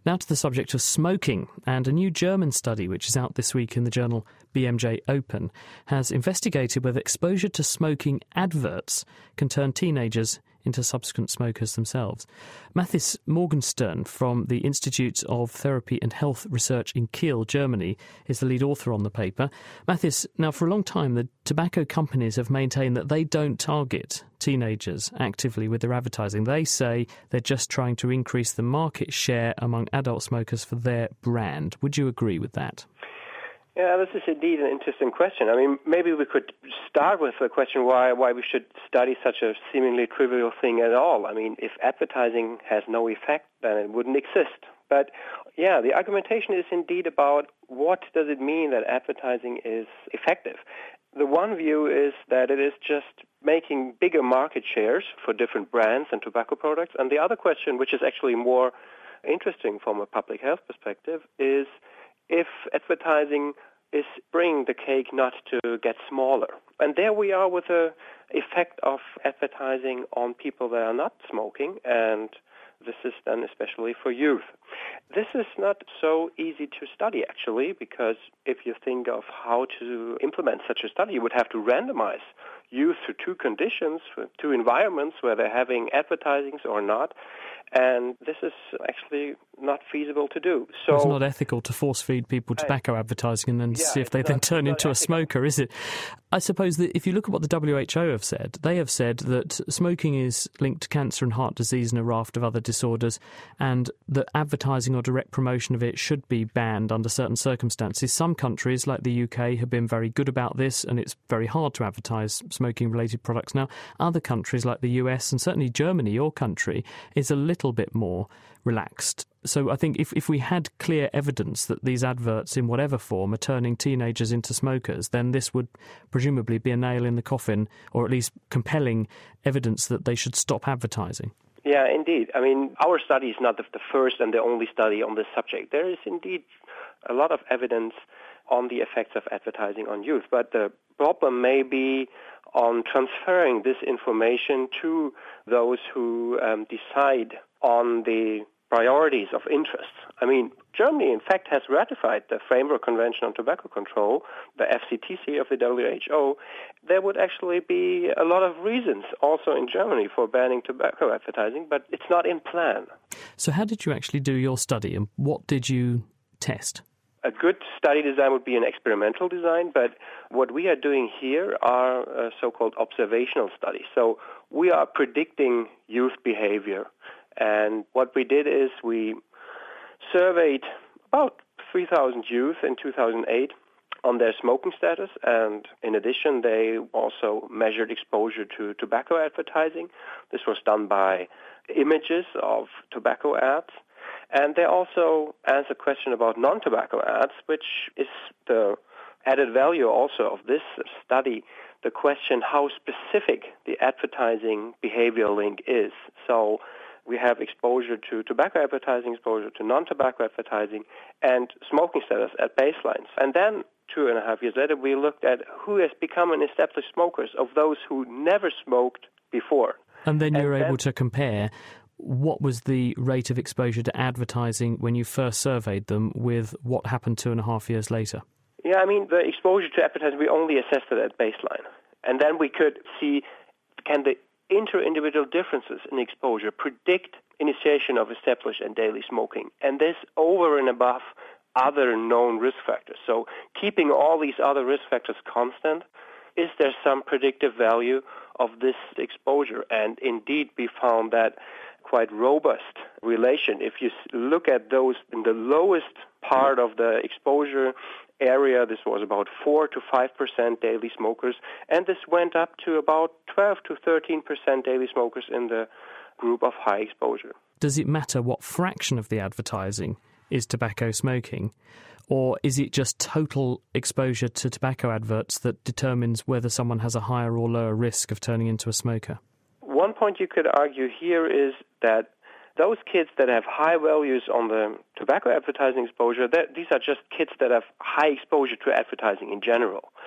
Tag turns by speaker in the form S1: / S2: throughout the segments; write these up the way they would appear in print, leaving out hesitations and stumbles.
S1: Now to the subject of smoking, and a new German study, which is out this week in the journal BMJ Open, has investigated whether exposure to smoking adverts can turn teenagers into subsequent smokers themselves. Mathis Morgenstern from the Institute of Therapy and Health Research in Kiel, Germany, is the lead author on the paper. Mathis, now for a long time the tobacco companies have maintained that they don't target teenagers actively with their advertising. They say they're just trying to increase the market share among adult smokers for their brand. Would you agree with that?
S2: Yeah, this is indeed an interesting question. I mean, maybe we could start with the question why we should study such a seemingly trivial thing at all. I mean, if advertising has no effect, then it wouldn't exist. But yeah, the argumentation is indeed about what does it mean that advertising is effective. The one view is that it is just making bigger market shares for different brands and tobacco products. And the other question, which is actually more interesting from a public health perspective, is if advertising is bringing the cake not to get smaller. And there we are with the effect of advertising on people that are not smoking, and this is then especially for youth. This is not so easy to study, actually, because if you think of how to implement such a study, you would have to randomize youth to two conditions, two environments where they're having advertisings or not. And this is actually not feasible to do. So
S1: it's not ethical to force-feed people tobacco advertising and then see if they then turn into a smoker, is it? I suppose that if you look at what the WHO have said, they have said that smoking is linked to cancer and heart disease and a raft of other disorders, and that advertising or direct promotion of it should be banned under certain circumstances. Some countries, like the UK, have been very good about this, and it's very hard to advertise smoking-related products now. Other countries, like the US and certainly Germany, your country, is a little bit more relaxed. So I think if we had clear evidence that these adverts in whatever form are turning teenagers into smokers, then this would presumably be a nail in the coffin, or at least compelling evidence that they should stop advertising.
S2: Yeah, indeed. I mean, our study is not the first and the only study on this subject. There is indeed a lot of evidence on the effects of advertising on youth, but the problem may be on transferring this information to those who decide on the priorities of interest. I mean, Germany, in fact, has ratified the Framework Convention on Tobacco Control, the FCTC of the WHO. There would actually be a lot of reasons also in Germany for banning tobacco advertising, but it's not in plan.
S1: So how did you actually do your study, and what did you test?
S2: A good study design would be an experimental design, but what we are doing here are so-called observational studies. So we are predicting youth behavior. And what we did is we surveyed about 3,000 youth in 2008 on their smoking status, and in addition, they also measured exposure to tobacco advertising. This was done by images of tobacco ads. And they also asked a question about non-tobacco ads, which is the added value also of this study, the question how specific the advertising behavior link is. So we have exposure to tobacco advertising, exposure to non-tobacco advertising, and smoking status at baselines. And then 2.5 years later, we looked at who has become an established smokers of those who never smoked before.
S1: And then you were able to compare what was the rate of exposure to advertising when you first surveyed them with what happened 2.5 years later?
S2: Yeah, I mean, the exposure to advertising, we only assessed it at baseline. And then we could see, can the inter-individual differences in exposure predict initiation of established and daily smoking? And this over and above other known risk factors. So keeping all these other risk factors constant, is there some predictive value of this exposure? And indeed, we found that quite robust relation. If you look at those in the lowest part of the exposure area, this was about 4 to 5% daily smokers, and this went up to about 12 to 13% daily smokers in the group of high exposure.
S1: Does it matter what fraction of the advertising is tobacco smoking, or is it just total exposure to tobacco adverts that determines whether someone has a higher or lower risk of turning into a smoker?
S2: One point you could argue here is that those kids that have high values on the tobacco advertising exposure, these are just kids that have high exposure to advertising in general.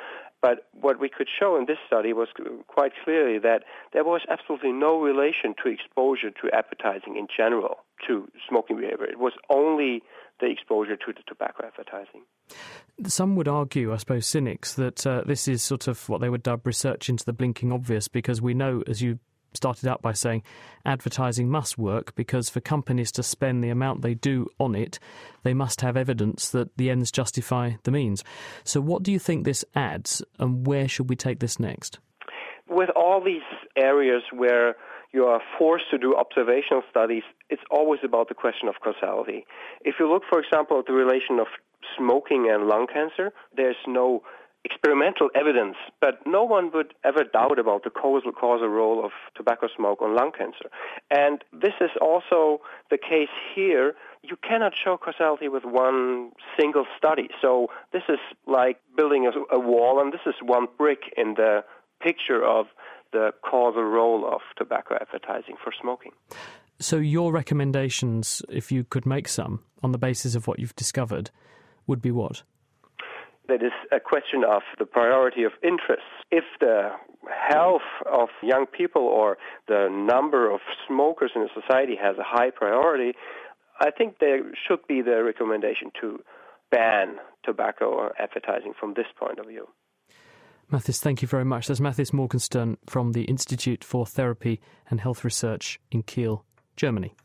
S2: But what we could show in this study was quite clearly that there was absolutely no relation to exposure to advertising in general to smoking behavior. It was only the exposure to the tobacco advertising.
S1: Some would argue, I suppose cynics, that this is sort of what they would dub research into the blinking obvious, because we know, as you started out by saying, advertising must work because for companies to spend the amount they do on it, they must have evidence that the ends justify the means. So what do you think this adds, and where should we take this next?
S2: With all these areas where you are forced to do observational studies, it's always about the question of causality. If you look, for example, at the relation of smoking and lung cancer, there's no experimental evidence, but no one would ever doubt about the causal role of tobacco smoke on lung cancer. And this is also the case here. You cannot show causality with one single study. So this is like building a wall, and this is one brick in the picture of the causal role of tobacco advertising for smoking.
S1: So your recommendations, if you could make some, on the basis of what you've discovered, would be what?
S2: That is a question of the priority of interests. If the health of young people or the number of smokers in a society has a high priority, I think there should be the recommendation to ban tobacco advertising from this point of view.
S1: Mathis, thank you very much. That's Mathis Morgenstern from the Institute for Therapy and Health Research in Kiel, Germany.